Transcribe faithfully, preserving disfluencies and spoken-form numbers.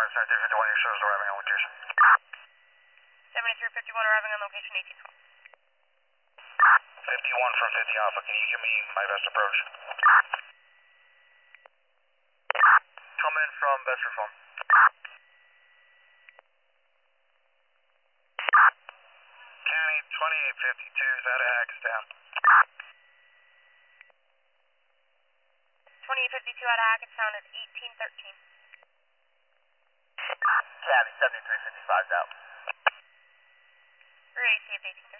seventy-three fifty-one, your service arriving on location. seventy-three fifty-one arriving on location, eighteen twelve. fifty-one from fifty Alpha, can you give me my best approach? Come in from best reform. County twenty-eight fifty-two is out of Hackettstown. twenty-eight fifty-two out of Hackettstown is eighteen thirteen. County seventy-three fifty-five is out. Ready, safe eighteen.